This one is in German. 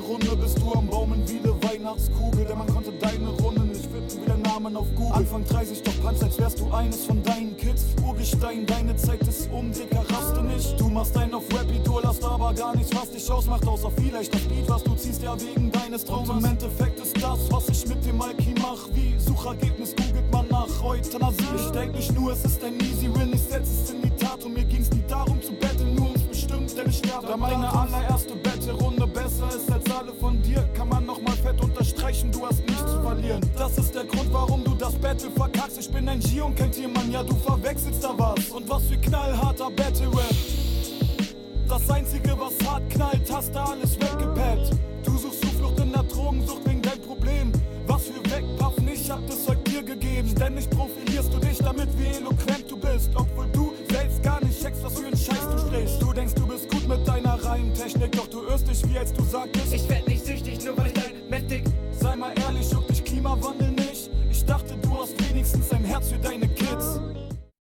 Runde bist du am Baumen wie ne Weihnachtskugel, denn man konnte deine Runde nicht finden wie der Namen auf Google. Anfang 30 doch Punch, als wärst du eines von deinen Kids. Urgestein, deine Zeit ist Dicker, raste nicht. Du machst einen auf Rap-Idol, hast aber gar nichts, was dich ausmacht, außer vielleicht das Beat, was du ziehst, ja wegen deines Traumes. Und im Endeffekt ist das, was ich mit dem Alki mach, wie Suchergebnis googelt man nach Euthanasie. Ich denk nicht nur, es ist ein easy win, ich setz es in die Tat und mir ging's nie darum zu betteln, nur ums bestimmt, denn ich sterbe. Da meine allererste Battle-Runde besser ist als alle von dir, kann man nochmal fett unterstreichen, du hast nichts zu verlieren. Das ist der Grund, warum du das Battle verkackst. Ich bin ein G und kein Tiermann, ja du verwechselst da was. Und was für knallharter Battle-Rap. Das einzige, was hart knallt, hast du alles weggepappt. Du suchst Zuflucht in der Drogensucht wegen dein Problem. Was für Wegpaffen, ich hab das heute dir gegeben. Ständig profilierst du dich damit, wie eloquent du bist, obwohl du selbst gar nicht checkst, was für ein Scheiß du sprichst. Du denkst, du bist gut mit deiner Reimtechnik, doch du irrst dich, wie als du sagtest: Ich werd nicht süchtig, nur weil ich dein mächtig. Sei mal ehrlich, juckt dich Klimawandel nicht? Ich dachte, du hast wenigstens ein Herz für deine Kids.